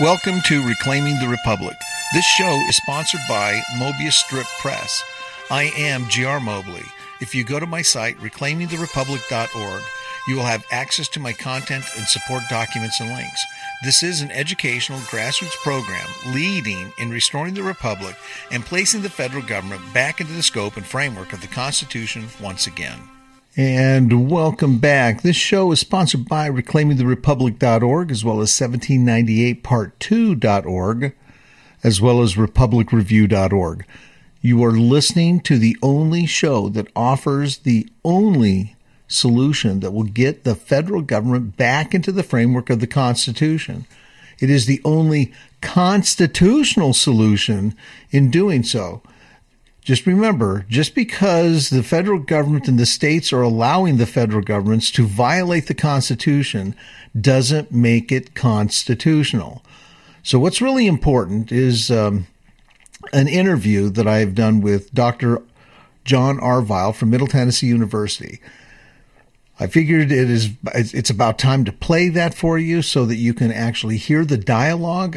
Welcome to Reclaiming the Republic. This show is sponsored by Mobius Strip Press. I am G.R. Mobley. If you go to my site, reclaimingtherepublic.org, you will have access to my content and support documents and links. This is an educational grassroots program leading in restoring the Republic and placing the federal government back into the scope and framework of the Constitution once again. And welcome back. This show is sponsored by reclaimingtherepublic.org, as well as 1798part2.org, as well as republicreview.org. You are listening to the only show that offers the only solution that will get the federal government back into the framework of the Constitution. It is the only constitutional solution in doing so. Just remember, just because the federal government and the states are allowing the federal governments to violate the Constitution doesn't make it constitutional. So what's really important is an interview that I've done with Dr. John Arvile from Middle Tennessee University. I figured it's about time to play that for you so that you can actually hear the dialogue.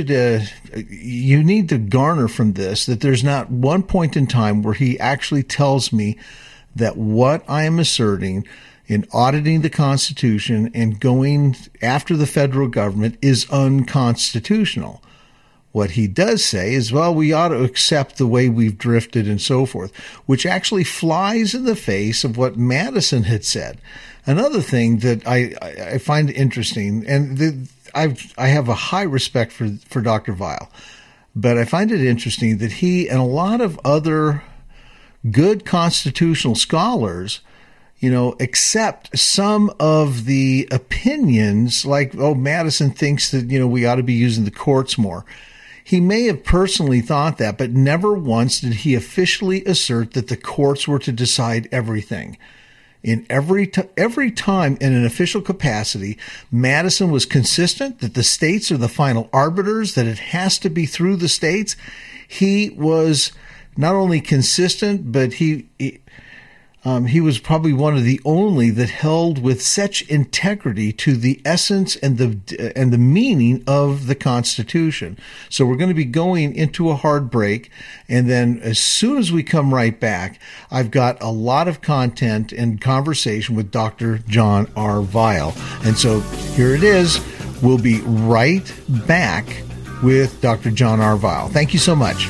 You need to garner from this that there's not one point in time where he actually tells me that what I am asserting in auditing the Constitution and going after the federal government is unconstitutional. What he does say is, well, we ought to accept the way we've drifted and so forth, which actually flies in the face of what Madison had said. Another thing that I find interesting, and I have a high respect for Dr. Weil, but I find it interesting that he and a lot of other good constitutional scholars, accept some of the opinions, like, Madison thinks that, we ought to be using the courts more. He may have personally thought that, but never once did he officially assert that the courts were to decide everything. In every time in an official capacity, Madison was consistent that the states are the final arbiters, that it has to be through the states. He was not only consistent, but he was probably one of the only that held with such integrity to the essence and the meaning of the Constitution. So we're going to be going into a hard break, and then as soon as we come right back, I've got a lot of content and conversation with Dr. John Arvile. And so here it is. We'll be right back with Dr. John Arvile. Thank you so much.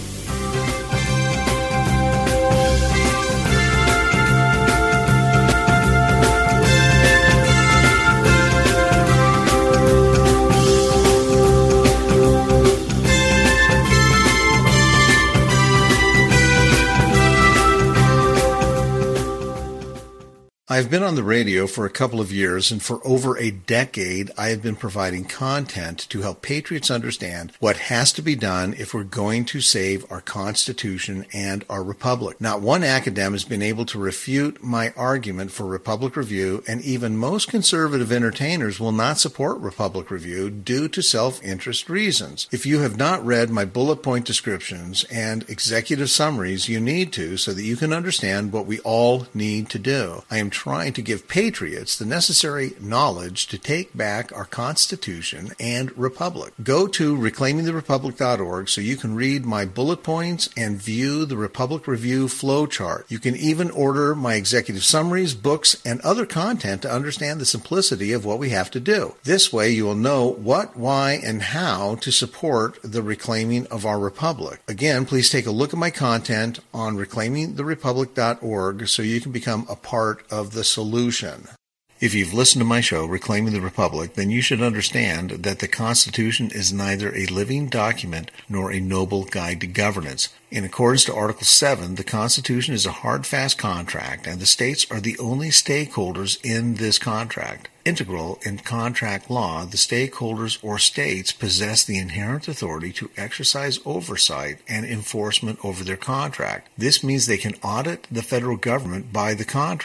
I've been on the radio for a couple of years, and for over a decade, I have been providing content to help patriots understand what has to be done if we're going to save our Constitution and our Republic. Not one academic has been able to refute my argument for Republic Review, and even most conservative entertainers will not support Republic Review due to self-interest reasons. If you have not read my bullet point descriptions and executive summaries, you need to, so that you can understand what we all need to do. I am trying to give patriots the necessary knowledge to take back our Constitution and Republic. Go to reclaimingtherepublic.org so you can read my bullet points and view the Republic Review flowchart. You can even order my executive summaries, books, and other content to understand the simplicity of what we have to do. This way you will know what, why, and how to support the reclaiming of our Republic. Again, please take a look at my content on reclaimingtherepublic.org so you can become a part of the solution. If you've listened to my show, Reclaiming the Republic, then you should understand that the Constitution is neither a living document nor a noble guide to governance. In accordance to Article 7, the Constitution is a hard, fast contract, and the states are the only stakeholders in this contract. Integral in contract law, the stakeholders or states possess the inherent authority to exercise oversight and enforcement over their contract. This means they can audit the federal government by the contract.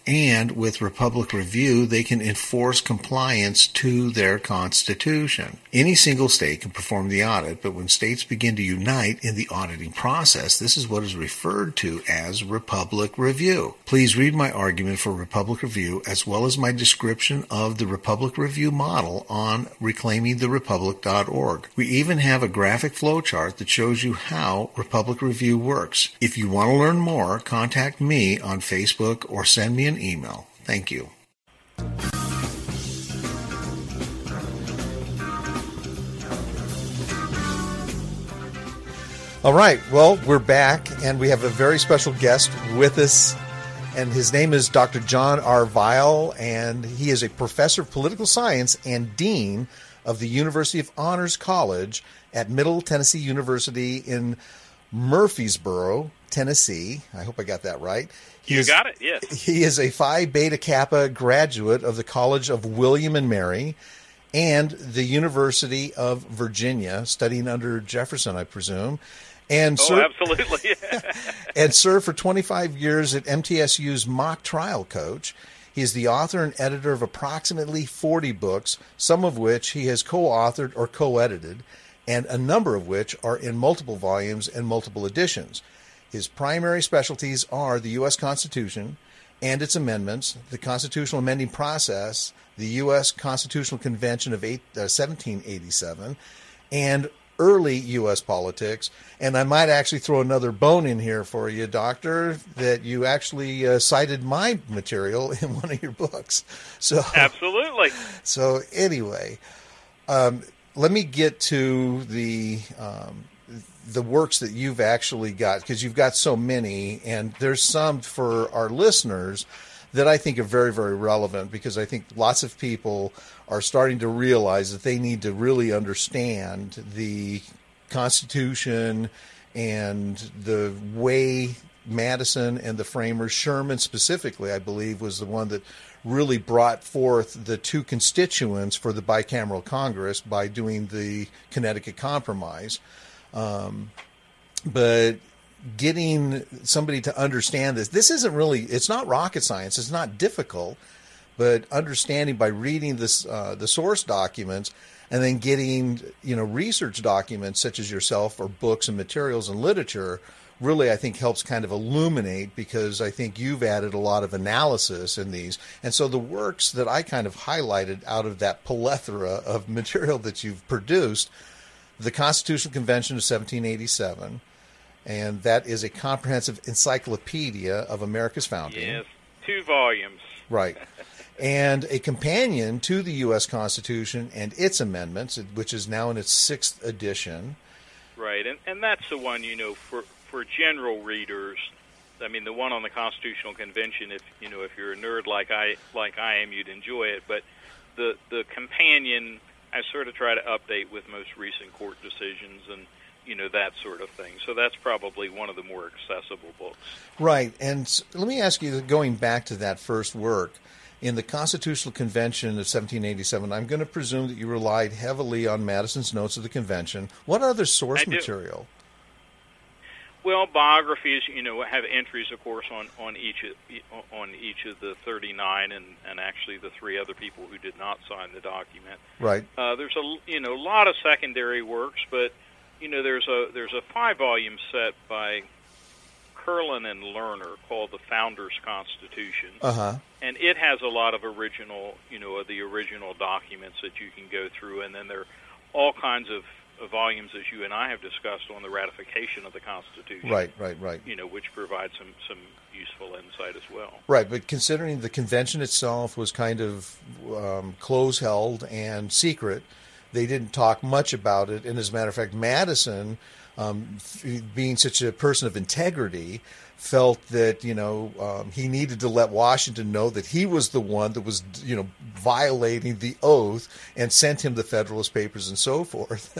And with Republic Review, they can enforce compliance to their Constitution. Any single state can perform the audit, but when states begin to unite in the auditing process, this is what is referred to as Republic Review. Please read my argument for Republic Review as well as my description of the Republic Review model on reclaimingtherepublic.org. We even have a graphic flowchart that shows you how Republic Review works. If you want to learn more, contact me on Facebook or send me an email. Thank you. All right. Well, we're back, and we have a very special guest with us, and his name is Dr. John R. Weil, and he is a professor of political science and dean of the University of Honors College at Middle Tennessee University in Murfreesboro, Tennessee. I hope I got that right. You got it, yes. He is a Phi Beta Kappa graduate of the College of William and Mary and the University of Virginia, studying under Jefferson, I presume. And absolutely. And served for 25 years at MTSU's mock trial coach. He is the author and editor of approximately 40 books, some of which he has co-authored or co-edited, and a number of which are in multiple volumes and multiple editions. His primary specialties are the U.S. Constitution and its amendments, the constitutional amending process, the U.S. Constitutional Convention of 1787, and early U.S. politics. And I might actually throw another bone in here for you, Doctor, that you actually cited my material in one of your books. So absolutely. So anyway, let me get to the works that you've actually got, because you've got so many, and there's some for our listeners that I think are very, very relevant, because I think lots of people are starting to realize that they need to really understand the Constitution and the way Madison and the framers, Sherman specifically, I believe, was the one that really brought forth the two constituents for the bicameral Congress by doing the Connecticut Compromise. But getting somebody to understand this isn't really, it's not rocket science, it's not difficult, but understanding by reading this, the source documents, and then getting, research documents such as yourself, or books and materials and literature, really, I think, helps kind of illuminate, because I think you've added a lot of analysis in these. And so the works that I kind of highlighted out of that plethora of material that you've produced, the Constitutional Convention of 1787, and that is a comprehensive encyclopedia of America's founding. Yes, 2 volumes. Right. And a companion to the U.S. Constitution and its amendments, which is now in its 6th edition. Right, and that's the one, for general readers. I mean, the one on the Constitutional Convention, if you're a nerd like I am, you'd enjoy it. But the companion, I sort of try to update with most recent court decisions and, that sort of thing. So that's probably one of the more accessible books. Right. And let me ask you, going back to that first work, in the Constitutional Convention of 1787, I'm going to presume that you relied heavily on Madison's notes of the convention. What other source material? Well, biographies, have entries, of course, on each of the 39, and actually the 3 other people who did not sign the document. Right. There's a lot of secondary works, but there's a 5-volume set by Curlin and Lerner called The Founders Constitution, and it has a lot of the original documents that you can go through, and then there are all kinds of volumes, as you and I have discussed, on the ratification of the Constitution. Right. Which provides some useful insight as well. Right, but considering the convention itself was kind of close-held and secret, they didn't talk much about it. And as a matter of fact, Madison, being such a person of integrity, felt that he needed to let Washington know that he was the one that was violating the oath, and sent him the Federalist Papers and so forth.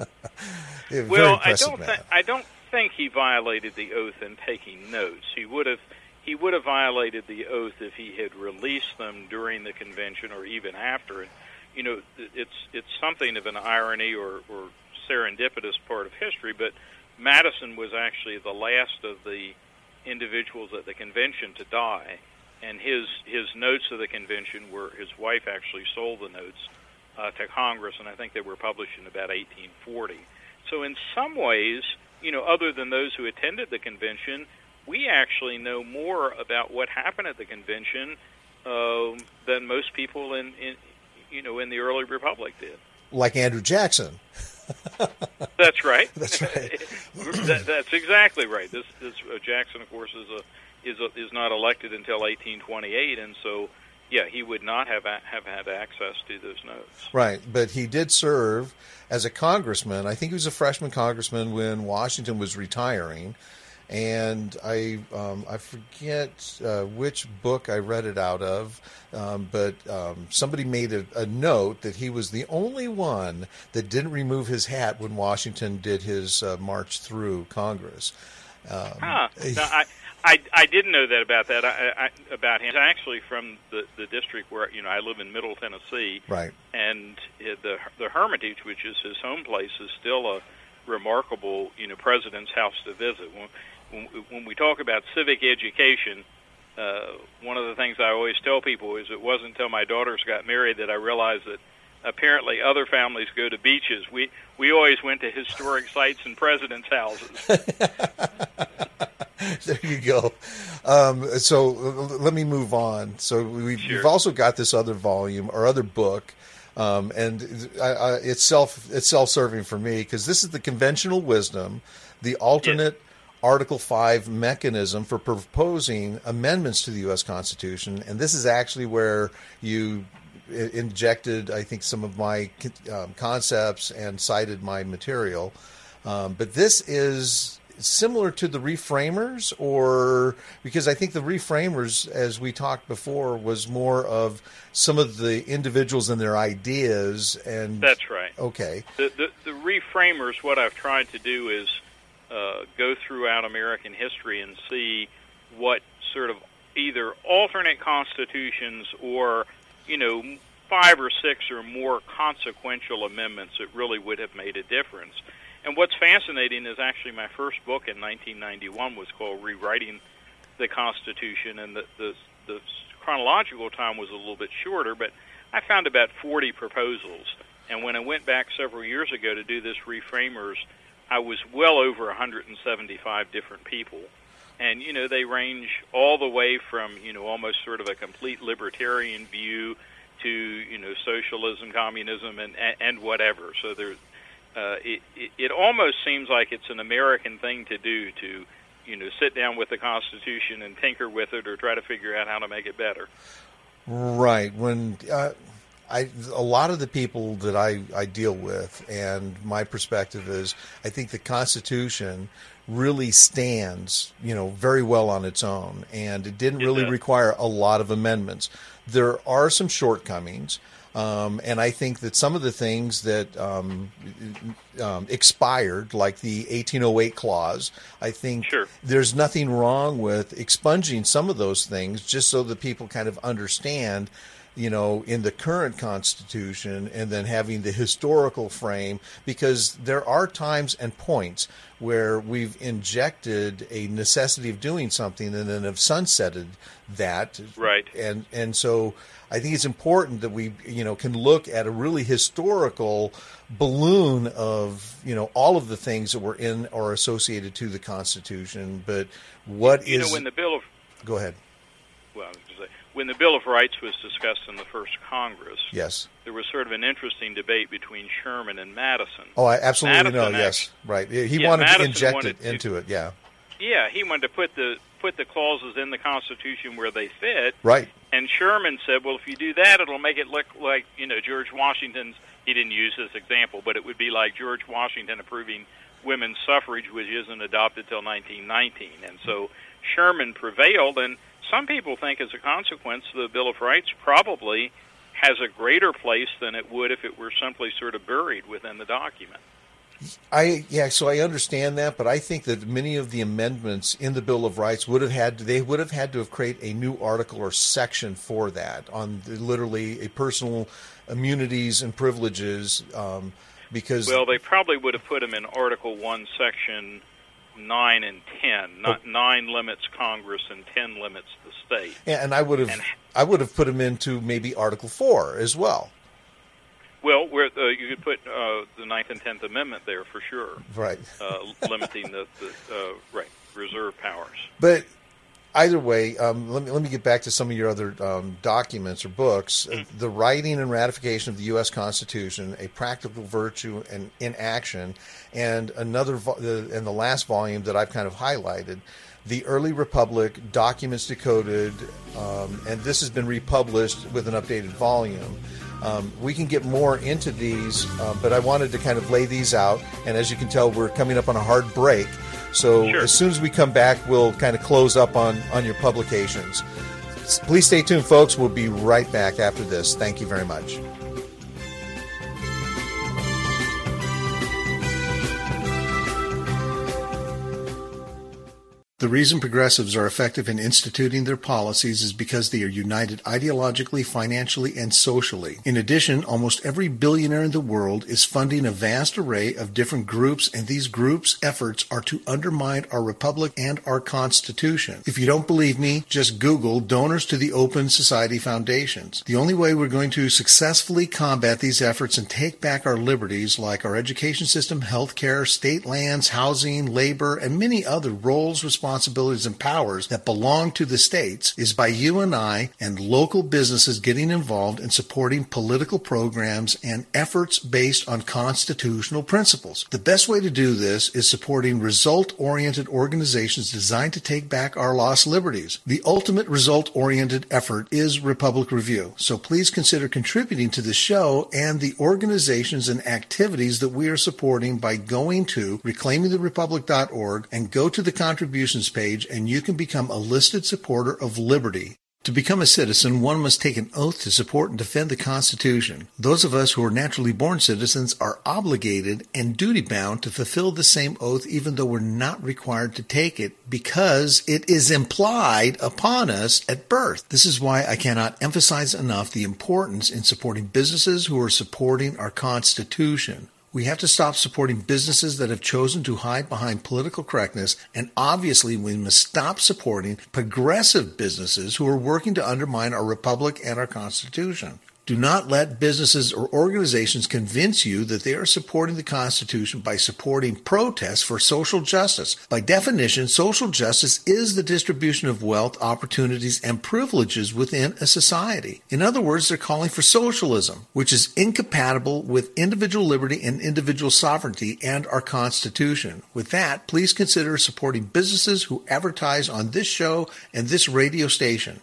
Well, I don't think he violated the oath in taking notes. He would have violated the oath if he had released them during the convention or even after. It's something of an irony or serendipitous part of history, but Madison was actually the last of the individuals at the convention to die, and his notes of the convention were, his wife actually sold the notes to Congress, and I think they were published in about 1840. So in some ways, other than those who attended the convention, we actually know more about what happened at the convention than most people in the early republic did. Like Andrew Jackson. That's right. That's right. That's exactly right. This Jackson, of course, is not elected until 1828, and so he would not have had access to those notes. Right, but he did serve as a congressman. I think he was a freshman congressman when Washington was retiring. And I forget which book I read it out of, but somebody made a note that he was the only one that didn't remove his hat when Washington did his march through Congress. No, I didn't know that about about him. He's actually from the district where I live in Middle Tennessee, right? And the Hermitage, which is his home place, is still a remarkable president's house to visit. When we talk about civic education, one of the things I always tell people is it wasn't until my daughters got married that I realized that apparently other families go to beaches. We always went to historic sites and presidents' houses. There you go. So let me move on. So we've also got this other volume or other book, and it's self-serving for me because this is the conventional wisdom, the alternate Article 5 mechanism for proposing amendments to the U.S. Constitution, and this is actually where you injected, I think, some of my concepts and cited my material. But this is similar to the reframers, or because I think the reframers, as we talked before, was more of some of the individuals and their ideas. And that's right. Okay. The reframers, what I've tried to do is go throughout American history and see what sort of either alternate constitutions or 5 or 6 or more consequential amendments that really would have made a difference. And what's fascinating is actually my first book in 1991 was called Rewriting the Constitution, and the chronological time was a little bit shorter, but I found about 40 proposals. And when I went back several years ago to do this Reframers, I was well over 175 different people. And, they range all the way from, almost sort of a complete libertarian view to, socialism, communism, and whatever. So there's it almost seems like it's an American thing to do to, sit down with the Constitution and tinker with it or try to figure out how to make it better. Right. When a lot of the people that I deal with, and my perspective is, I think the Constitution really stands, very well on its own, and it didn't really require a lot of amendments. There are some shortcomings. And I think that some of the things that expired, like the 1808 clause, I think there's nothing wrong with expunging some of those things just so that people kind of understand, in the current Constitution, and then having the historical frame, because there are times and points where we've injected a necessity of doing something and then have sunsetted that. Right. And so I think it's important that we, can look at a really historical balloon of, all of the things that were in or associated to the Constitution. But what is... when the Bill of... Go ahead. Well, when the Bill of Rights was discussed in the first Congress, yes, there was sort of an interesting debate between Sherman and Madison. Oh, I absolutely know. Yes, right. He wanted to inject it into it. Yeah. Yeah, he wanted to put the clauses in the Constitution where they fit. Right. And Sherman said, well, if you do that, it'll make it look like, George Washington's, he didn't use this example, but it would be like George Washington approving women's suffrage, which isn't adopted till 1919. And so Sherman prevailed, and some people think as a consequence the Bill of Rights probably has a greater place than it would if it were simply sort of buried within the document. So I understand that, but I think that many of the amendments in the Bill of Rights would have had to create a new article or section for that on literally a personal immunities and privileges, because they probably would have put them in Article 1, Section 9 and 10. Not 9 limits Congress and 10 limits the state. And I would have put them into maybe Article 4 as well. Well, you could put the 9th and 10th Amendment there for sure. Right. Limiting the reserve powers. But either way, let me get back to some of your other documents or books. The Writing and Ratification of the U.S. Constitution, A Practical Virtue and in Action, and and the last volume that I've kind of highlighted, The Early Republic, Documents Decoded, and this has been republished with an updated volume. We can get more into these, but I wanted to kind of lay these out, and as you can tell, we're coming up on a hard break. So sure. As soon as we come back, we'll kind of close up on your publications. Please stay tuned, folks. We'll be right back after this. Thank you very much. The reason progressives are effective in instituting their policies is because they are united ideologically, financially, and socially. In addition, almost every billionaire in the world is funding a vast array of different groups, and these groups' efforts are to undermine our republic and our Constitution. If you don't believe me, just Google donors to the Open Society Foundations. The only way we're going to successfully combat these efforts and take back our liberties, like our education system, healthcare, state lands, housing, labor, and many other roles, responsibilities, and powers that belong to the states, is by you and I and local businesses getting involved and supporting political programs and efforts based on constitutional principles. The best way to do this is supporting result-oriented organizations designed to take back our lost liberties. The ultimate result-oriented effort is Republic Review, so please consider contributing to the show and the organizations and activities that we are supporting by going to reclaimingtherepublic.org and go to the contributions page, and you can become a listed supporter of liberty. To become a citizen, one must take an oath to support and defend the Constitution. Those of us who are naturally born citizens are obligated and duty-bound to fulfill the same oath, even though we're not required to take it, because it is implied upon us at birth. This is why I cannot emphasize enough the importance in supporting businesses who are supporting our Constitution. We have to stop supporting businesses that have chosen to hide behind political correctness, and obviously we must stop supporting progressive businesses who are working to undermine our republic and our Constitution. Do not let businesses or organizations convince you that they are supporting the Constitution by supporting protests for social justice. By definition, social justice is the distribution of wealth, opportunities, and privileges within a society. In other words, they're calling for socialism, which is incompatible with individual liberty and individual sovereignty and our Constitution. With that, please consider supporting businesses who advertise on this show and this radio station.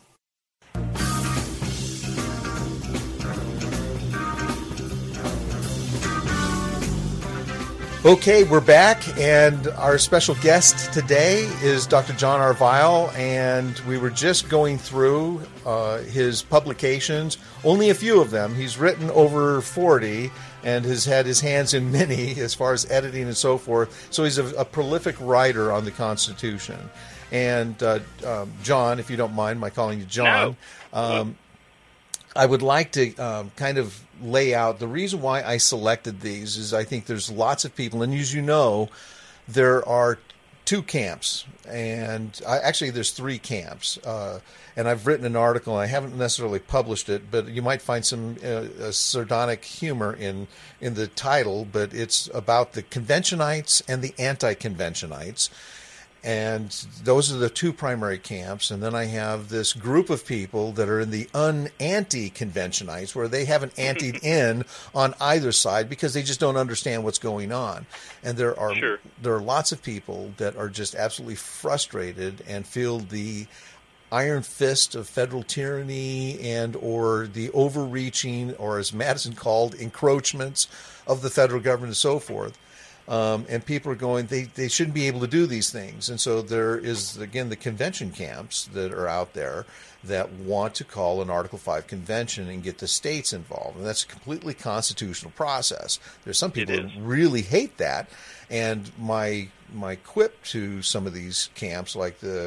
Okay, we're back, and our special guest today is Dr. John Arvile, and we were just going through his publications, only a few of them. He's written over 40 and has had his hands in many as far as editing and so forth, so he's a prolific writer on the Constitution. And John, if you don't mind my calling you John, No. I would like to kind of lay out the reason why I selected these is I think there's lots of people, and as you know, there are two camps, and actually there's three camps. And I've written an article, and I haven't necessarily published it, but you might find some sardonic humor in the title, but it's about the Conventionites and the Anti-Conventionites. And those are the two primary camps. And then I have this group of people that are in the anti-conventionites, where they haven't antied in on either side because they just don't understand what's going on. And there are lots of people that are just absolutely frustrated and feel the iron fist of federal tyranny and or the overreaching, or as Madison called, encroachments of the federal government and so forth. And people are going, they shouldn't be able to do these things. And so there is, again, the convention camps that are out there that want to call an Article 5 convention and get the states involved. And that's a completely constitutional process. There's some people that really hate that. And my quip to some of these camps, like the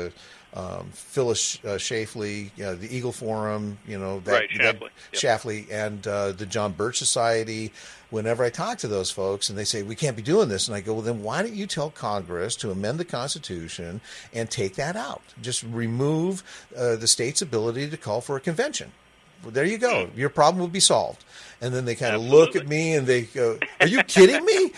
Phyllis Schlafly, the Eagle Forum, Schlafly, and the John Birch Society. Whenever I talk to those folks and they say, we can't be doing this, and I go, well, then why don't you tell Congress to amend the Constitution and take that out? Just remove the state's ability to call for a convention. Well, there you go. Your problem would be solved. And then they kind of look at me and they go, are you kidding me?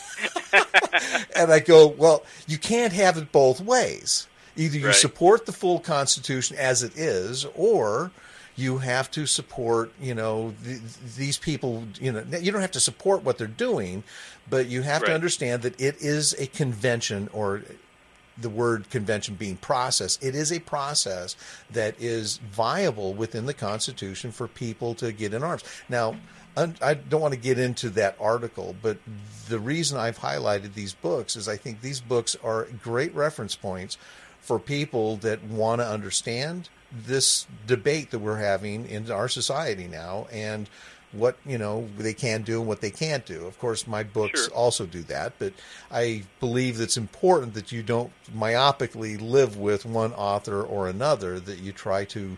And I go, well, you can't have it both ways. Either you support the full Constitution as it is, or you have to support, these people. You don't have to support what they're doing, but you have to understand that it is a convention, or the word convention being process. It is a process that is viable within the Constitution for people to get in arms. Now, I don't want to get into that article, but the reason I've highlighted these books is I think these books are great reference points for people that want to understand this debate that we're having in our society now, and what they can do and what they can't do. Of course, my books also do that, but I believe it's important that you don't myopically live with one author or another, that you try to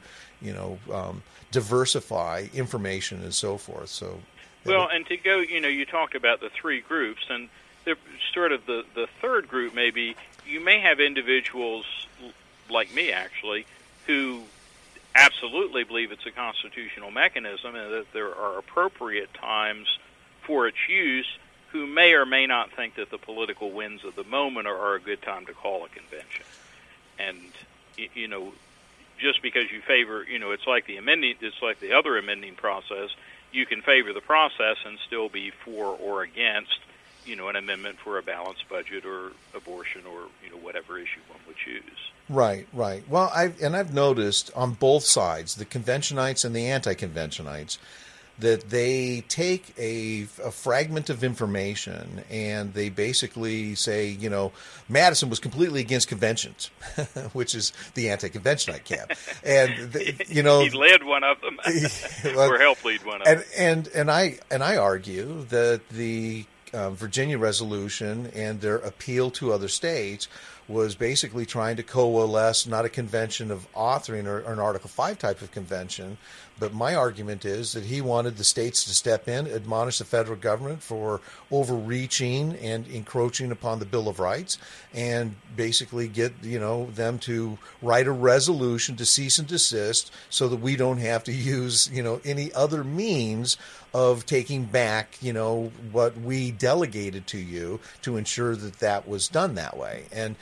diversify information and so forth. So, well, and to go, you talked about the three groups, and they're sort of the third group. Maybe you may have individuals like me, actually, who absolutely believe it's a constitutional mechanism and that there are appropriate times for its use, who may or may not think that the political winds of the moment are a good time to call a convention. And, just because you favor, it's like the other amending process, you can favor the process and still be for or against, an amendment for a balanced budget or abortion or, whatever issue one would choose. Right. Well, I've noticed on both sides, the conventionites and the anti-conventionites, that they take a fragment of information and they basically say, Madison was completely against conventions, which is the anti-conventionite camp. And, he led one of them, or helped lead one of them. And I argue that the Virginia resolution and their appeal to other states was basically trying to coalesce not a convention of authoring or an Article 5 type of convention, but my argument is that he wanted the states to step in, admonish the federal government for overreaching and encroaching upon the Bill of Rights, and basically get them to write a resolution to cease and desist so that we don't have to use any other means of taking back what we delegated to you, to ensure that was done that way. And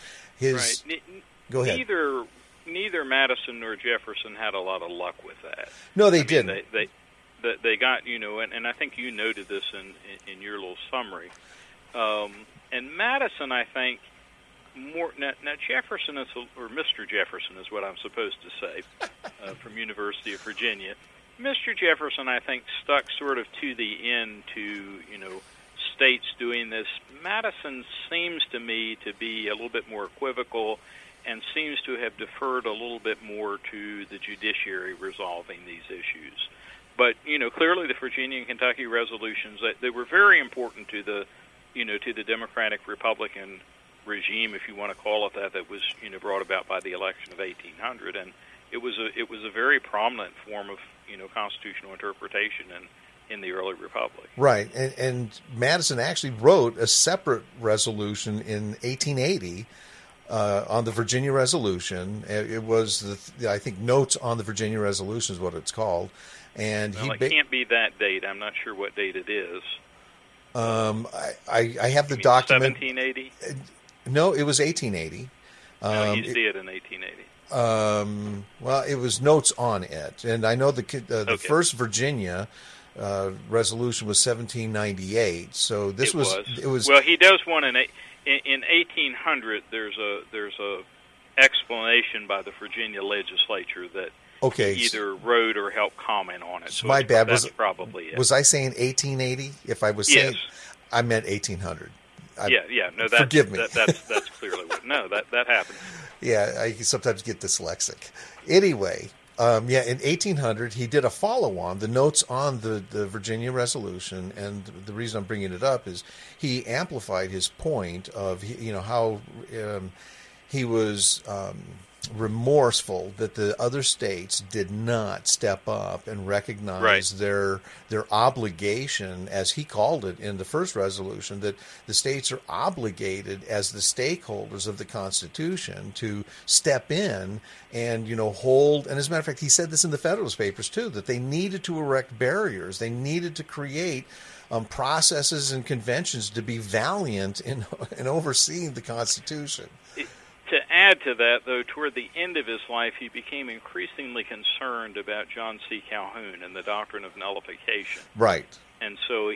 go ahead. Neither Madison nor Jefferson had a lot of luck with that. No, they didn't. They got, and I think you noted this in your little summary. And Madison, I think, more now Jefferson is, or Mr. Jefferson is what I'm supposed to say, from University of Virginia. Mr. Jefferson, I think, stuck sort of to the end to, states doing this. Madison seems to me to be a little bit more equivocal and seems to have deferred a little bit more to the judiciary resolving these issues. But, clearly the Virginia and Kentucky resolutions, they were very important to the, to the Democratic Republican regime, if you want to call it that was, brought about by the election of 1800. And it was a very prominent form of, constitutional interpretation in the early republic. Right. And Madison actually wrote a separate resolution in 1880 on the Virginia Resolution. It was, I think, Notes on the Virginia Resolution is what it's called. And it can't be that date. I'm not sure what date it is. I have the document. 1780? No, it was 1880. No, you see it in 1880. Well, it was Notes on it. And I know the first Virginia resolution was 1798. So it was. Well, he does one in 1800. There's a explanation by the Virginia legislature that he either wrote or helped comment on it. So my bad. That's probably it. Was I saying 1880? If I was saying, I meant 1800. No, forgive me. That's clearly what. No, that happened. Yeah, I sometimes get dyslexic. Anyway, in 1800, he did a follow-on, the Notes on the Virginia Resolution, and the reason I'm bringing it up is he amplified his point of how he was remorseful that the other states did not step up and recognize their obligation, as he called it in the first resolution, that the states are obligated as the stakeholders of the Constitution to step in and, hold. And as a matter of fact, he said this in the Federalist Papers too, that they needed to erect barriers. They needed to create processes and conventions to be valiant in overseeing the Constitution. To add to that, though, toward the end of his life, he became increasingly concerned about John C. Calhoun and the doctrine of nullification. Right. And so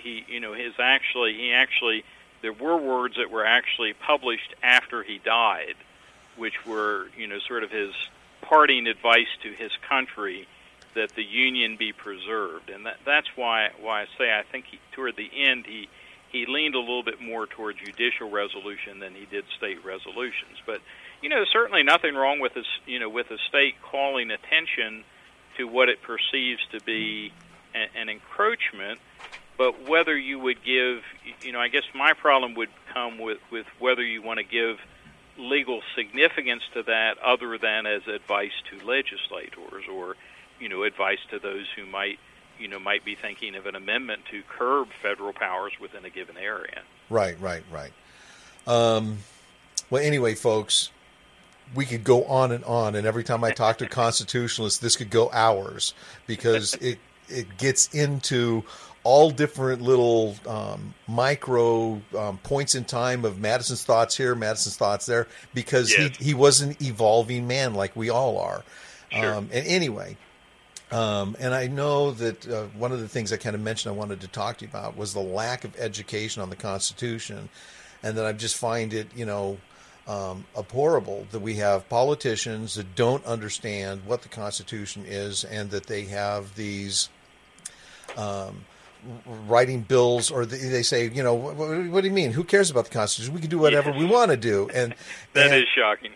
there were words that were actually published after he died, which were, sort of his parting advice to his country that the Union be preserved. And that's why I say I think toward the end he leaned a little bit more toward judicial resolution than he did state resolutions. But, there's certainly nothing wrong with with a state calling attention to what it perceives to be an encroachment. But whether you would give, I guess my problem would come with whether you want to give legal significance to that other than as advice to legislators or, advice to those who might be thinking of an amendment to curb federal powers within a given area. Right. Well, anyway, folks, we could go on, and every time I talk to constitutionalists, this could go hours, because it gets into all different little micro points in time of Madison's thoughts here, Madison's thoughts there, because he was an evolving man like we all are. Sure. And anyway... and I know that one of the things I kind of mentioned I wanted to talk to you about was the lack of education on the Constitution, and that I just find it, abhorrible that we have politicians that don't understand what the Constitution is, and that they have these writing bills, or they say, what do you mean? Who cares about the Constitution? We can do whatever we want to do. And that is shocking.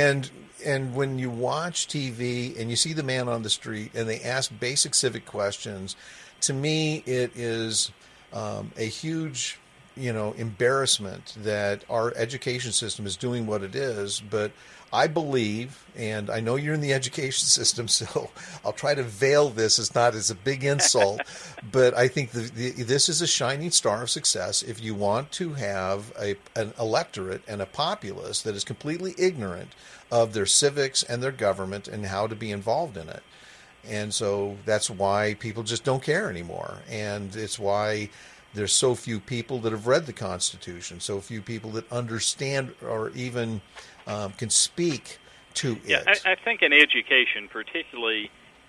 And when you watch TV and you see the man on the street and they ask basic civic questions, to me it is a huge, embarrassment that our education system is doing what it is. But I believe, and I know you're in the education system, so I'll try to veil this as a big insult, but I think this is a shining star of success if you want to have an electorate and a populace that is completely ignorant of their civics and their government and how to be involved in it. And so that's why people just don't care anymore. And it's why there's so few people that have read the Constitution, so few people that understand or even can speak to it. Yeah, I think in education, particularly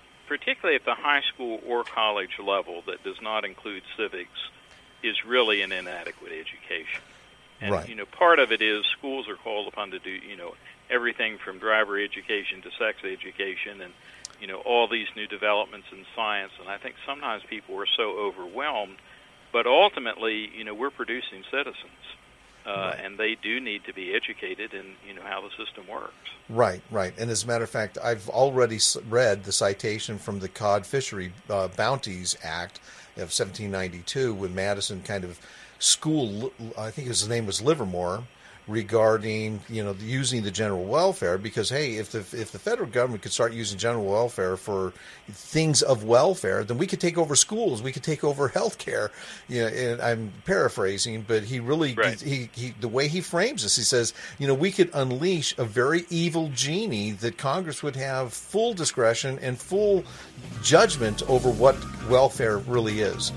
at the high school or college level that does not include civics, is really an inadequate education. And, right. Part of it is schools are called upon to do, everything from driver education to sex education and, all these new developments in science. And I think sometimes people are so overwhelmed. But ultimately, we're producing citizens. Right. And they do need to be educated in, how the system works. Right. And as a matter of fact, I've already read the citation from the Cod Fishery Bounties Act of 1792 when Madison kind of schooled, I think his name was Livermore, regarding, using the general welfare, because, hey, if the federal government could start using general welfare for things of welfare, then we could take over schools, we could take over health care. And I'm paraphrasing, but he really, right. he the way he frames this, he says, we could unleash a very evil genie that Congress would have full discretion and full judgment over what welfare really is.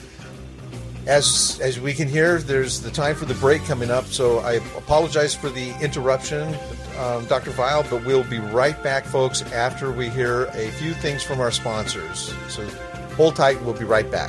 As we can hear, there's the time for the break coming up, so I apologize for the interruption, Dr. Weil, but we'll be right back, folks, after we hear a few things from our sponsors. So hold tight, we'll be right back.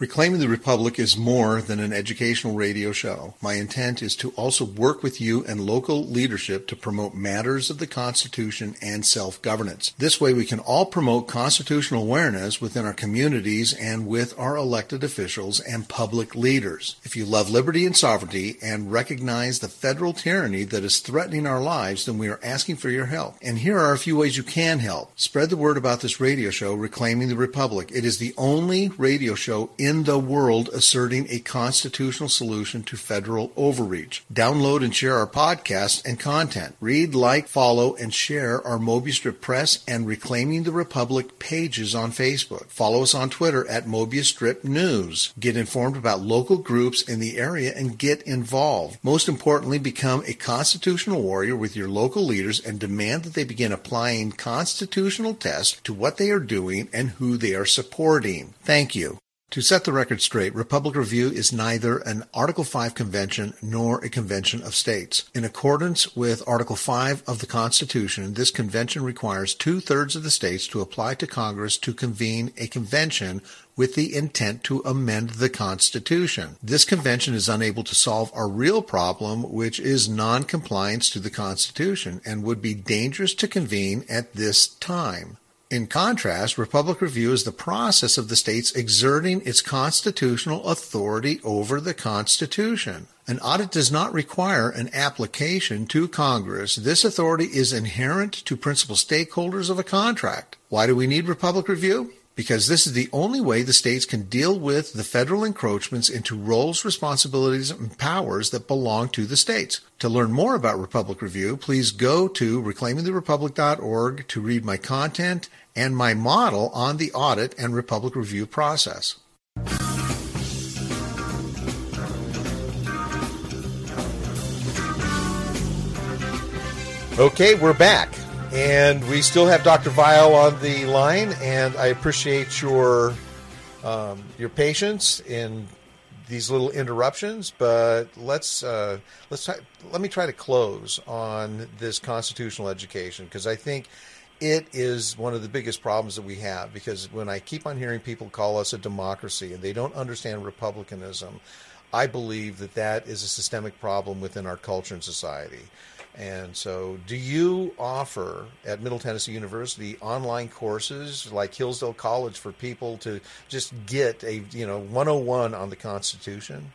Reclaiming the Republic is more than an educational radio show. My intent is to also work with you and local leadership to promote matters of the Constitution and self-governance. This way we can all promote constitutional awareness within our communities and with our elected officials and public leaders. If you love liberty and sovereignty and recognize the federal tyranny that is threatening our lives, then we are asking for your help. And here are a few ways you can help. Spread the word about this radio show, Reclaiming the Republic. It is the only radio show in the world asserting a constitutional solution to federal overreach. Download and share our podcasts and content. Read, like, follow, and share our Mobius Strip Press and Reclaiming the Republic pages on Facebook. Follow us on Twitter at Mobius Strip News. Get informed about local groups in the area and get involved. Most importantly, become a constitutional warrior with your local leaders and demand that they begin applying constitutional tests to what they are doing and who they are supporting. Thank you. To set the record straight, Republic Review is neither an Article 5 convention nor a convention of states. In accordance with Article 5 of the Constitution, this convention requires 2/3 of the states to apply to Congress to convene a convention with the intent to amend the Constitution. This convention is unable to solve our real problem, which is non-compliance to the Constitution, and would be dangerous to convene at this time. In contrast, Republic Review is the process of the states exerting its constitutional authority over the Constitution. An audit does not require an application to Congress. This authority is inherent to principal stakeholders of a contract. Why do we need Republic Review? Because this is the only way the states can deal with the federal encroachments into roles, responsibilities, and powers that belong to the states. To learn more about Republic Review, please go to reclaimingtherepublic.org to read my content and my model on the audit and Republic Review process. Okay, we're back. And we still have Dr. Vial on the line, and I appreciate your patience in these little interruptions. But let me try to close on this constitutional education, because I think it is one of the biggest problems that we have. Because when I keep on hearing people call us a democracy and they don't understand republicanism, I believe that is a systemic problem within our culture and society. And so do you offer at Middle Tennessee University online courses like Hillsdale College for people to just get a 101 on the Constitution?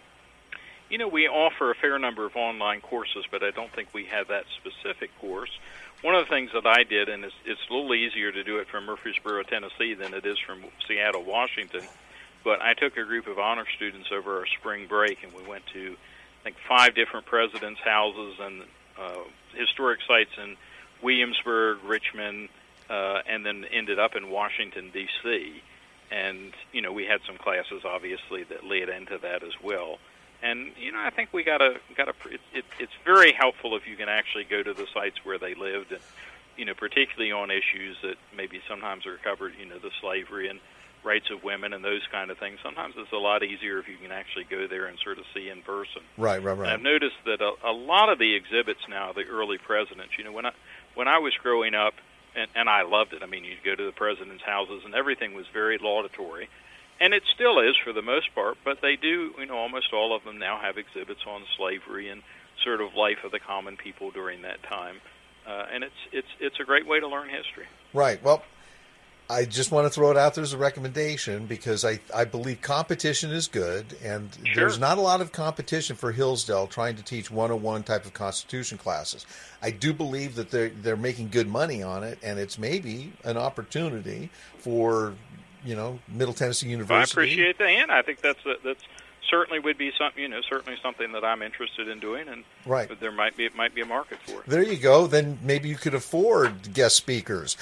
We offer a fair number of online courses, but I don't think we have that specific course. One of the things that I did, and it's a little easier to do it from Murfreesboro, Tennessee than it is from Seattle, Washington, but I took a group of honor students over our spring break, and we went to, I think, 5 different presidents' houses and historic sites in Williamsburg, Richmond, and then ended up in Washington, D.C. And, we had some classes, obviously, that led into that as well. And, I think we it's very helpful if you can actually go to the sites where they lived, and, particularly on issues that maybe sometimes are covered, the slavery and rights of women and those kind of things. Sometimes it's a lot easier if you can actually go there and sort of see in person. Right. And I've noticed that a lot of the exhibits now, the early presidents, when I was growing up, and I loved it. I mean, you'd go to the president's houses and everything was very laudatory. And it still is for the most part, but they do, almost all of them now have exhibits on slavery and sort of life of the common people during that time. And it's a great way to learn history. Right. Well, I just want to throw it out there as a recommendation because I believe competition is good, and There's not a lot of competition for Hillsdale trying to teach 101 type of Constitution classes. I do believe that they're making good money on it, and it's maybe an opportunity for Middle Tennessee University. I appreciate that, and I think that's certainly would be something certainly something that I'm interested in doing, and right. But it might be a market for it. There you go. Then maybe you could afford guest speakers.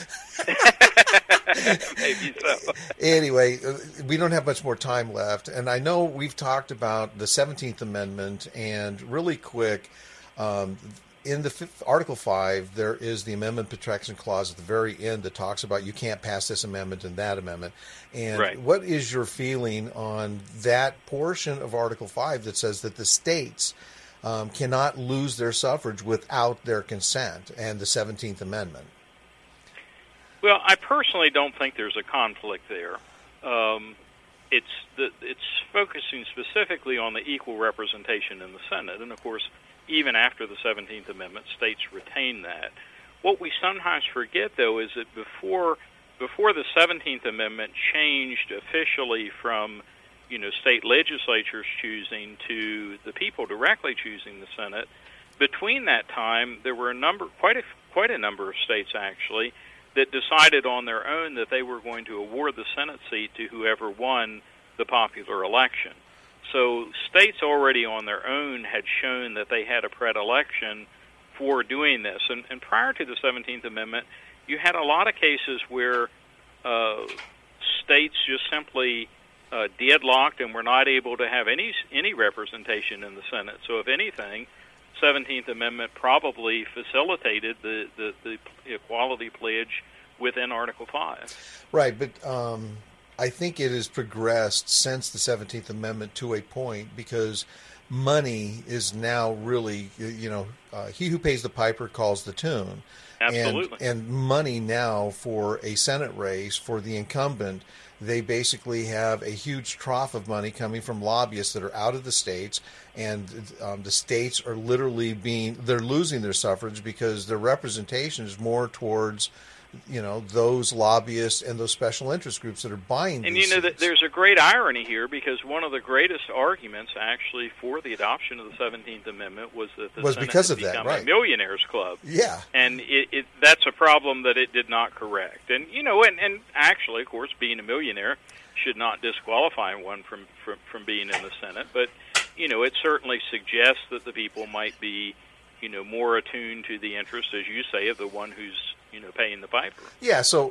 Maybe so. Anyway, we don't have much more time left, and I know we've talked about the 17th Amendment, and really quick, in the Article 5, there is the Amendment Protection Clause at the very end that talks about you can't pass this amendment and that amendment. And right. What is your feeling on that portion of Article 5 that says that the states cannot lose their suffrage without their consent, and the 17th Amendment? Well, I personally don't think there's a conflict there. it's focusing specifically on the equal representation in the Senate, and of course, even after the 17th Amendment, states retain that. What we sometimes forget, though, is that before the 17th Amendment changed officially from state legislatures choosing to the people directly choosing the Senate, between that time there were quite a number of states actually that decided on their own that they were going to award the Senate seat to whoever won the popular election. So states already on their own had shown that they had a predilection for doing this. And prior to the 17th Amendment, you had a lot of cases where states just simply deadlocked and were not able to have any representation in the Senate. So if anything, 17th Amendment probably facilitated the equality pledge within Article 5. Right, but I think it has progressed since the 17th Amendment to a point because money is now really, he who pays the piper calls the tune. Absolutely. And money now for a Senate race, for the incumbent, they basically have a huge trough of money coming from lobbyists that are out of the states, and the states are literally they're losing their suffrage because their representation is more towards those lobbyists and those special interest groups that are buying these seats. There's a great irony here because one of the greatest arguments actually for the adoption of the 17th Amendment was that the Senate because had of that, become right. a millionaires club. Yeah. And that's a problem that it did not correct. And and actually, of course, being a millionaire should not disqualify one from being in the Senate, but it certainly suggests that the people might be more attuned to the interest, as you say, of the one who's paying the piper. Yeah, so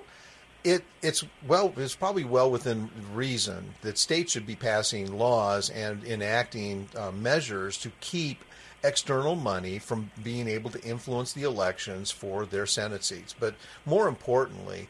it's probably well within reason that states should be passing laws and enacting measures to keep external money from being able to influence the elections for their Senate seats. But more importantly,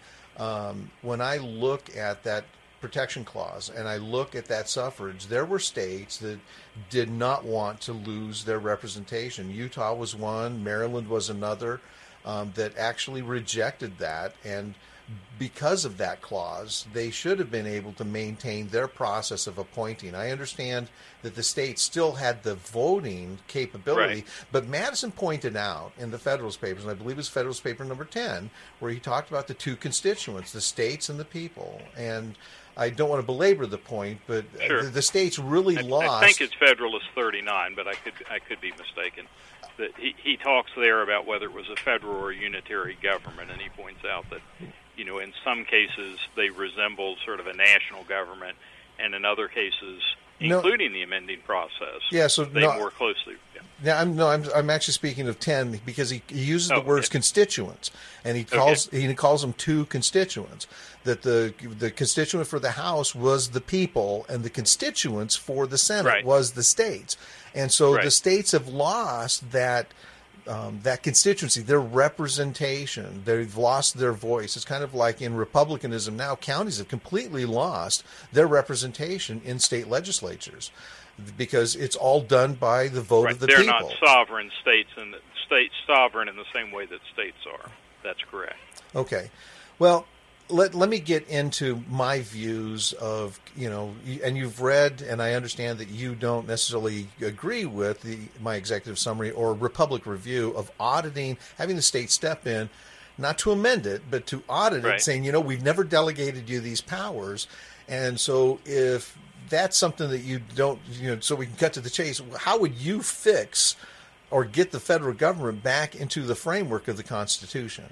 when I look at that protection clause and I look at that suffrage, there were states that did not want to lose their representation. Utah was one, Maryland was another, that actually rejected that, and because of that clause, they should have been able to maintain their process of appointing. I understand that the state still had the voting capability, right. But Madison pointed out in the Federalist Papers, and I believe it was Federalist Paper number 10, where he talked about the two constituents, the states and the people. And I don't want to belabor the point, but sure. the states really lost. I think it's Federalist 39, but I could be mistaken. That he talks there about whether it was a federal or unitary government, and he points out that in some cases they resemble sort of a national government, and in other cases, including the amending process, they more closely. Yeah. I'm actually speaking of 10 because he uses the words constituents, and he calls them two constituents. That the constituent for the House was the people, and the constituents for the Senate was the states, and so the states have lost that constituency, their representation. They've lost their voice. It's kind of like in republicanism now, counties have completely lost their representation in state legislatures because it's all done by the vote of the people. They're not sovereign states, and states sovereign in the same way that states are. That's correct. Okay. Well, let me get into my views of, and you've read, and I understand that you don't necessarily agree with my executive summary or Republic review of auditing, having the state step in, not to amend it, but to audit it, saying, we've never delegated you these powers. And so if that's something that you don't, so we can cut to the chase, how would you fix or get the federal government back into the framework of the Constitution?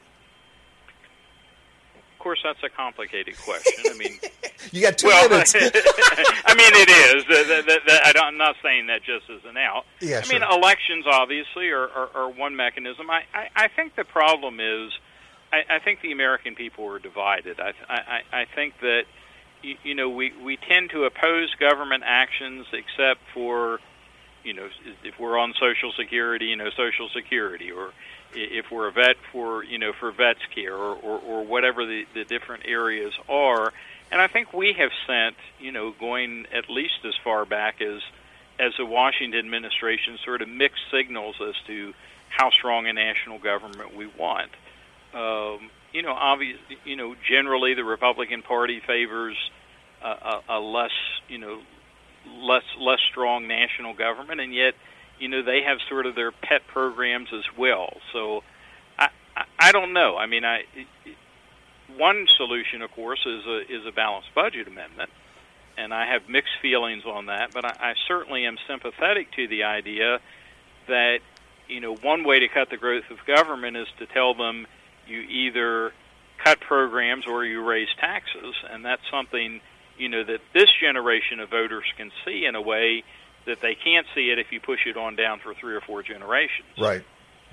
Of course, that's a complicated question. I mean, you got 2 minutes. I mean, it is. I'm not saying that just as an out. Yeah, I mean, elections obviously are one mechanism. I think the problem is, I think the American people are divided. I think that we tend to oppose government actions except for if we're on Social Security, Social Security, or if we're a vet for vets care or whatever the different areas are. And I think we have sent, going at least as far back as the Washington administration, sort of mixed signals as to how strong a national government we want. Obviously, generally the Republican Party favors a less less strong national government, and yet they have sort of their pet programs as well. So I don't know. I mean, one solution, of course, is a balanced budget amendment, and I have mixed feelings on that. But I certainly am sympathetic to the idea that one way to cut the growth of government is to tell them you either cut programs or you raise taxes, and that's something that this generation of voters can see in a way that they can't see it if you push it on down for 3 or 4 generations. Right.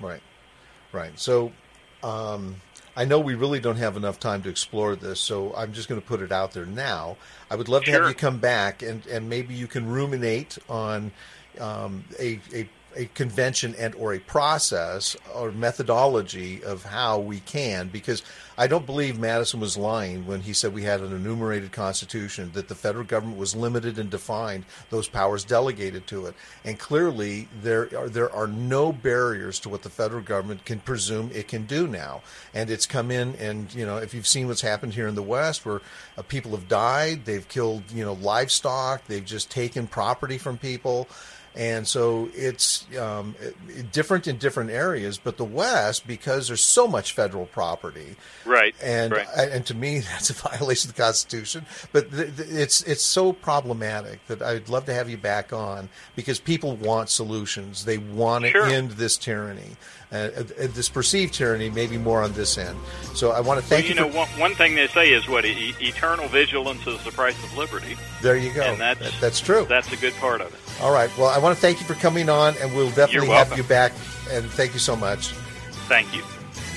So I know we really don't have enough time to explore this, so I'm just going to put it out there now. I would love to have you come back, and maybe you can ruminate on a convention and or a process or methodology of how we can, because I don't believe Madison was lying when he said we had an enumerated constitution, that the federal government was limited and defined those powers delegated to it. And clearly there are no barriers to what the federal government can presume it can do now. And it's come in, and if you've seen what's happened here in the West, where people have died, they've killed livestock, they've just taken property from people. And so it's different in different areas, but the West, because there's so much federal property, right? And to me, that's a violation of the Constitution. But it's so problematic that I'd love to have you back on, because people want solutions. They want to end this tyranny, this perceived tyranny, maybe more on this end. So I want to thank you. One thing they say is eternal vigilance is the price of liberty. There you go. And that's true. That's a good part of it. All right. Well, I want to thank you for coming on, and we'll definitely have you back. And thank you so much. Thank you.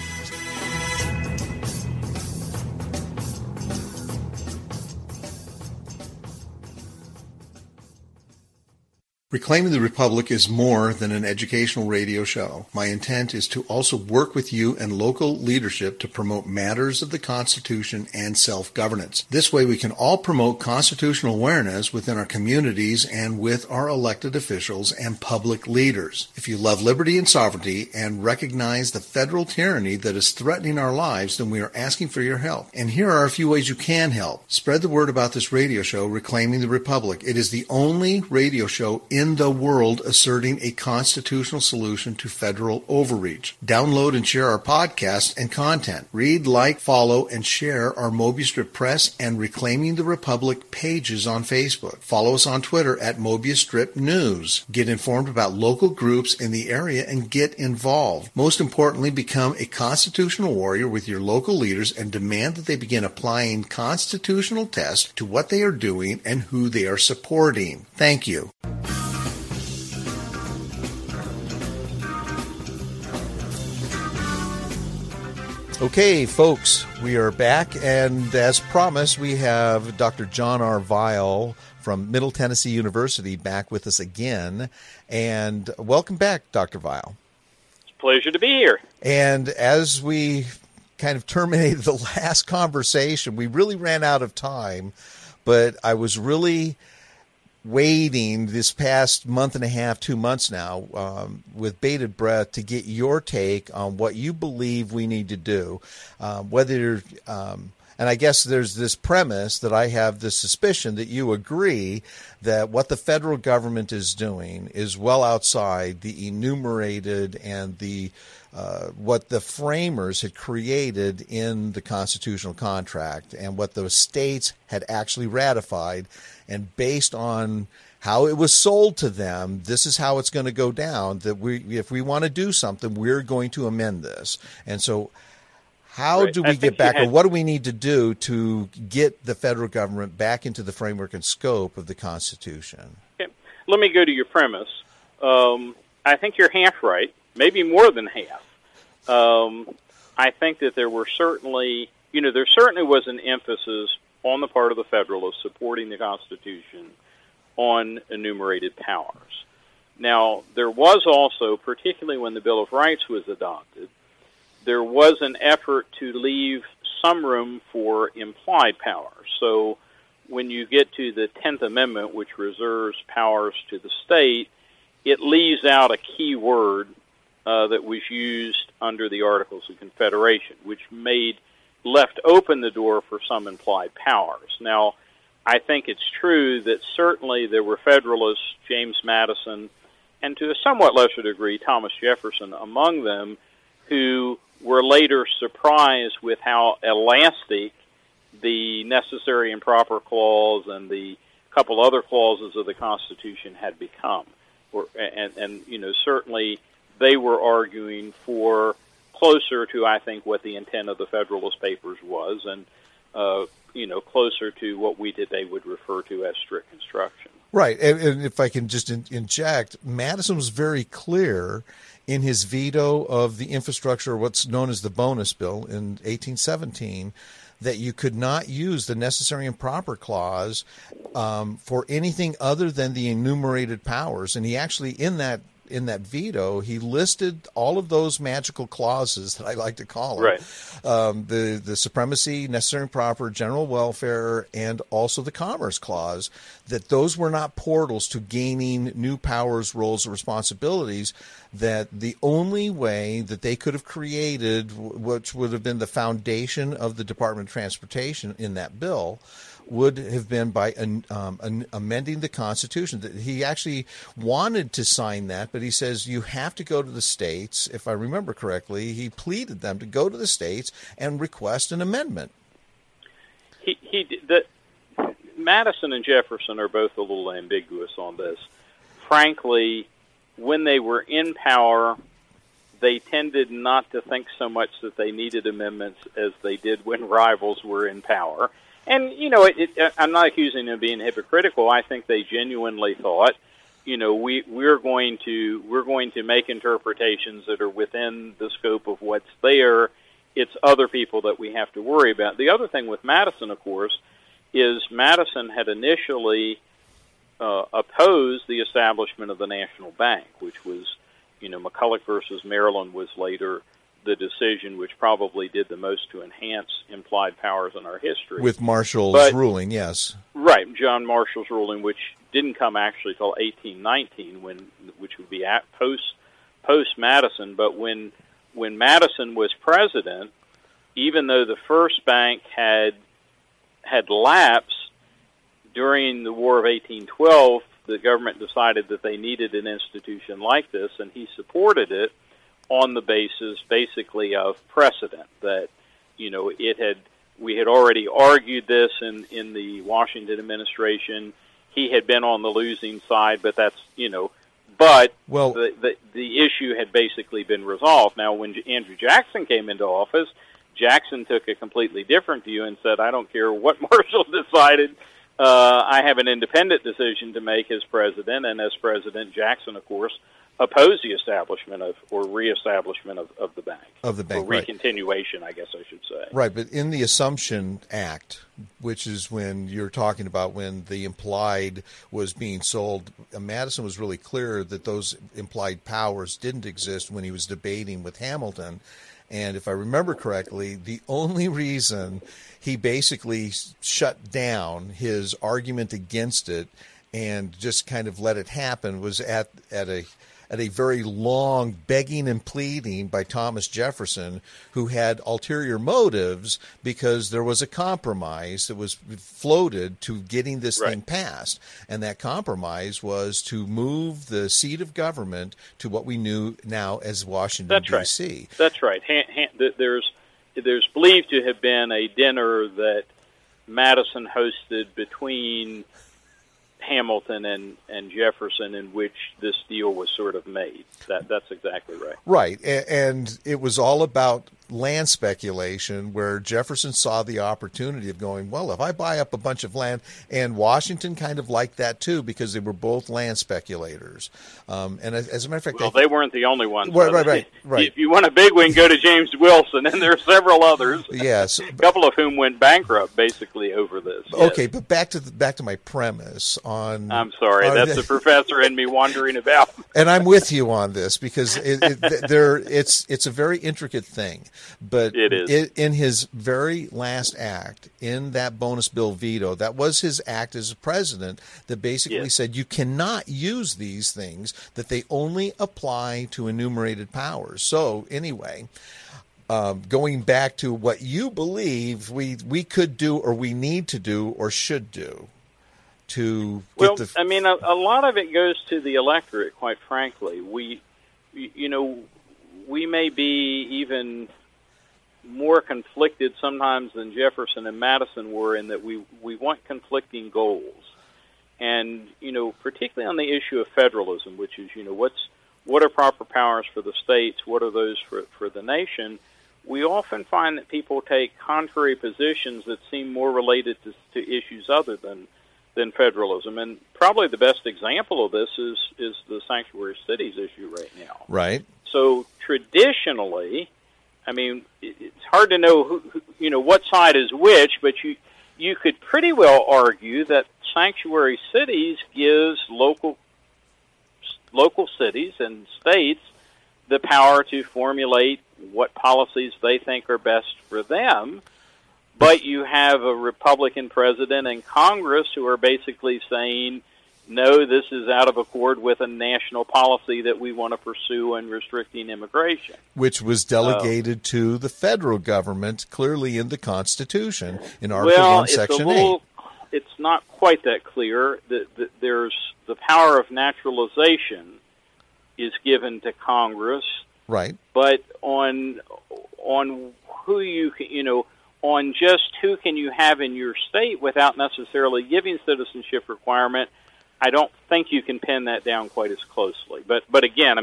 Reclaiming the Republic is more than an educational radio show. My intent is to also work with you and local leadership to promote matters of the Constitution and self-governance. This way we can all promote constitutional awareness within our communities and with our elected officials and public leaders. If you love liberty and sovereignty and recognize the federal tyranny that is threatening our lives, then we are asking for your help. And here are a few ways you can help. Spread the word about this radio show, Reclaiming the Republic. It is the only radio show in the world asserting a constitutional solution to federal overreach. Download and share our podcast and content. Read, like, follow, and share our Mobius Strip Press and Reclaiming the Republic pages on Facebook. Follow us on Twitter at Mobius Strip News. Get informed about local groups in the area and get involved. Most importantly, become a constitutional warrior with your local leaders and demand that they begin applying constitutional tests to what they are doing and who they are supporting. Thank you. Okay, folks, we are back, and as promised, we have Dr. John R. Weil from Middle Tennessee University back with us again. And welcome back, Dr. Weil. It's a pleasure to be here. And as we kind of terminated the last conversation, we really ran out of time, but I was really waiting this past month and a half, 2 months now, with bated breath to get your take on what you believe we need to do. And I guess there's this premise that I have the suspicion that you agree that what the federal government is doing is well outside the enumerated and the what the framers had created in the constitutional contract and what the states had actually ratified. And based on how it was sold to them, this is how it's going to go down, that if we want to do something, we're going to amend this. And so how do we get back, or what do we need to do to get the federal government back into the framework and scope of the Constitution? Okay. Let me go to your premise. I think you're half right, maybe more than half. I think that there certainly was an emphasis on the part of the Federalists supporting the Constitution on enumerated powers. Now, there was also, particularly when the Bill of Rights was adopted, there was an effort to leave some room for implied powers. So when you get to the 10th Amendment, which reserves powers to the state, it leaves out a key word that was used under the Articles of Confederation, which left open the door for some implied powers. Now, I think it's true that certainly there were Federalists, James Madison, and to a somewhat lesser degree, Thomas Jefferson among them, who were later surprised with how elastic the necessary and proper clause and the couple other clauses of the Constitution had become. And certainly they were arguing for closer to, I think, what the intent of the Federalist Papers was, and closer to what we today would refer to as strict construction. Right, and if I can just inject, Madison was very clear in his veto of the infrastructure, what's known as the Bonus Bill in 1817, that you could not use the necessary and proper clause for anything other than the enumerated powers. And he actually, in that veto, he listed all of those magical clauses that I like to call them. Right. The supremacy, necessary and proper, general welfare, and also the Commerce Clause, that those were not portals to gaining new powers, roles, or responsibilities, that the only way that they could have created, which would have been the foundation of the Department of Transportation in that bill, would have been by amending the Constitution. He actually wanted to sign that, but he says you have to go to the states. If I remember correctly, he pleaded them to go to the states and request an amendment. Madison and Jefferson are both a little ambiguous on this. Frankly, when they were in power, they tended not to think so much that they needed amendments as they did when rivals were in power. And, I'm not accusing them of being hypocritical. I think they genuinely thought, we're going to make interpretations that are within the scope of what's there. It's other people that we have to worry about. The other thing with Madison, of course, is Madison had initially opposed the establishment of the National Bank, which was, McCulloch versus Maryland was later the decision which probably did the most to enhance implied powers in our history. With Marshall's ruling, yes. Right, John Marshall's ruling, which didn't come actually till 1819, which would be post Madison. But when Madison was president, even though the first bank had lapsed during the War of 1812, the government decided that they needed an institution like this, and he supported it on the basis, basically, of precedent, that, we had already argued this in the Washington administration. He had been on the losing side, but that's, the issue had basically been resolved. Now, when Andrew Jackson came into office, Jackson took a completely different view and said, I don't care what Marshall decided, I have an independent decision to make as president, and as president, Jackson, of course, opposed the establishment or reestablishment of the bank. Or recontinuation, I guess I should say. Right, but in the Assumption Act, which is when you're talking about when the implied was being sold, Madison was really clear that those implied powers didn't exist when he was debating with Hamilton. And if I remember correctly, the only reason he basically shut down his argument against it and just kind of let it happen was at a very long begging and pleading by Thomas Jefferson, who had ulterior motives because there was a compromise that was floated to getting this thing passed. And that compromise was to move the seat of government to what we knew now as Washington, D.C. That's right. There's believed to have been a dinner that Madison hosted between Hamilton and Jefferson, in which this deal was sort of made. That's exactly right. Right, and it was all about land speculation, where Jefferson saw the opportunity of going, well, if I buy up a bunch of land, and Washington kind of liked that too, because they were both land speculators. And as a matter of fact, they weren't the only ones. Right. If you want a big one, go to James Wilson, and there are several others. Yes, a couple of whom went bankrupt basically over this. Okay, but back to my premise on. I'm sorry, that's the professor in me wandering about. And I'm with you on this because it's a very intricate thing. But it is. In his very last act, in that bonus bill veto, that was his act as president that basically said you cannot use these things, that they only apply to enumerated powers. So anyway, going back to what you believe we could do or we need to do or should do to get a lot of it goes to the electorate, quite frankly. We may be even more conflicted sometimes than Jefferson and Madison were in that we want conflicting goals. And, particularly on the issue of federalism, which is, what are proper powers for the states, what are those for the nation, we often find that people take contrary positions that seem more related to issues other than federalism. And probably the best example of this is the sanctuary cities issue right now. Right. So traditionally, it's hard to know who what side is which, but you could pretty well argue that sanctuary cities gives local cities and states the power to formulate what policies they think are best for them. But you have a Republican president and Congress who are basically saying, no, this is out of accord with a national policy that we want to pursue in restricting immigration. Which was delegated to the federal government clearly in the Constitution in Article 1, Section 8. It's not quite that clear. There's the power of naturalization is given to Congress. Right. But on who on just who can you have in your state without necessarily giving citizenship requirement, I don't think you can pin that down quite as closely. But again,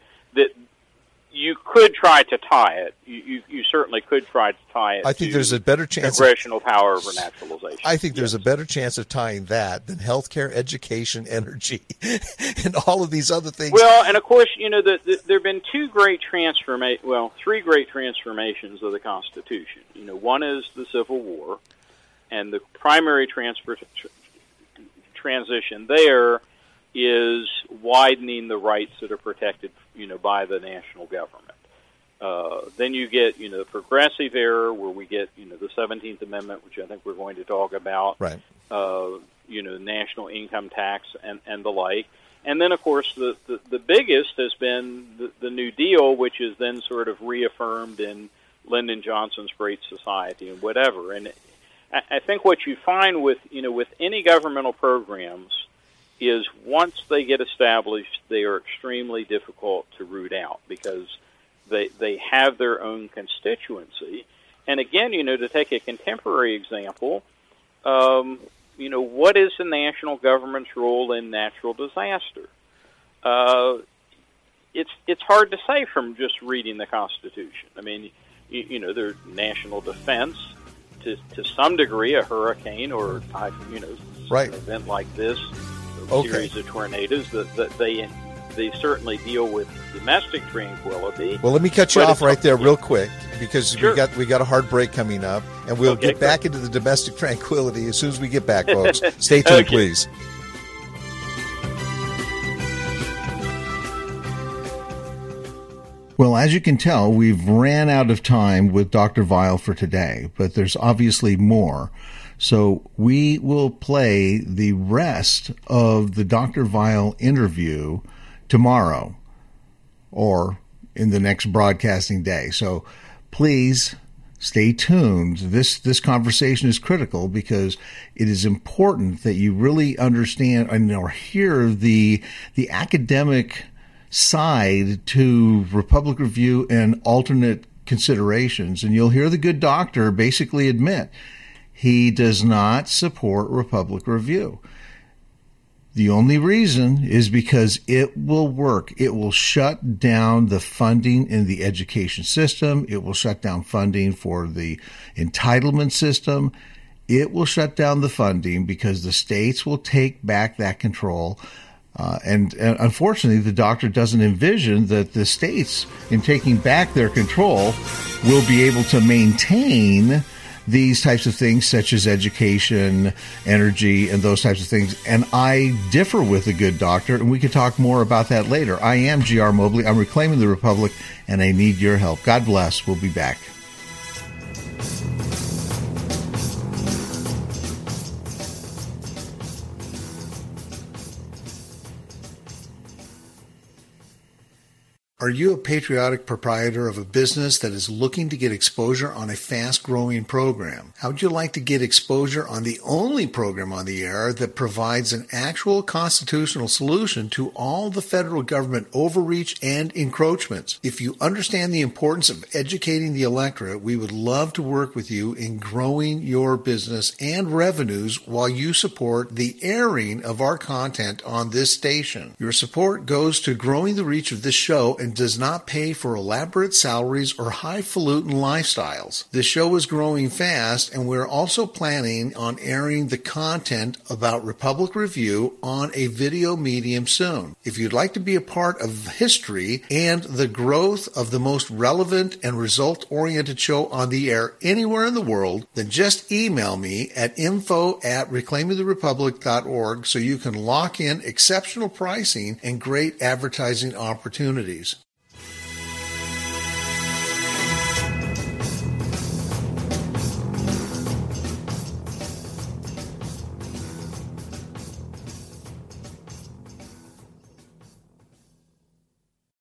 you could try to tie it. You certainly could try to tie it. I think there's a better chance congressional power over naturalization. I think there's a better chance of tying that than healthcare, education, energy, and all of these other things. Well, and of course, there have been three great transformations of the Constitution. One is the Civil War, and the primary transition there is widening the rights that are protected, by the national government. Then you get, the progressive era where we get, the 17th Amendment, which I think we're going to talk about. Right. National income tax and the like. And then, of course, the biggest has been the New Deal, which is then sort of reaffirmed in Lyndon Johnson's Great Society and whatever. And I think what you find with any governmental programs is once they get established, they are extremely difficult to root out because they have their own constituency. And again, to take a contemporary example, what is the national government's role in natural disaster? It's hard to say from just reading the Constitution. There's national defense to some degree, a hurricane or right. An event like this. Series of tornadoes that they certainly deal with domestic tranquility. Well, let me cut you off right there real quick because sure. we got a hard break coming up, and we'll get back into the domestic tranquility as soon as we get back, folks. Stay tuned, please. Well, as you can tell, we've ran out of time with Dr. Weil for today, but there's obviously more. So we will play the rest of the Dr. Weil interview tomorrow or in the next broadcasting day. So please stay tuned. This conversation is critical because it is important that you really understand or hear the academic side to Republic Review and alternate considerations. And you'll hear the good doctor basically admit he does not support Republic Review. The only reason is because it will work. It will shut down the funding in the education system. It will shut down funding for the entitlement system. It will shut down the funding because the states will take back that control. And unfortunately, the doctor doesn't envision that the states, in taking back their control, will be able to maintain these types of things such as education, energy, and those types of things. And I differ with the good doctor, and we can talk more about that later. I am G.R. Mobley. I'm reclaiming the Republic, and I need your help. God bless. We'll be back. Are you a patriotic proprietor of a business that is looking to get exposure on a fast-growing program? How would you like to get exposure on the only program on the air that provides an actual constitutional solution to all the federal government overreach and encroachments? If you understand the importance of educating the electorate, we would love to work with you in growing your business and revenues while you support the airing of our content on this station. Your support goes to growing the reach of this show and does not pay for elaborate salaries or highfalutin lifestyles. This show is growing fast, and we're also planning on airing the content about Republic Review on a video medium soon. If you'd like to be a part of history and the growth of the most relevant and result-oriented show on the air anywhere in the world, then just email me at info@reclaimingtherepublic.org so you can lock in exceptional pricing and great advertising opportunities.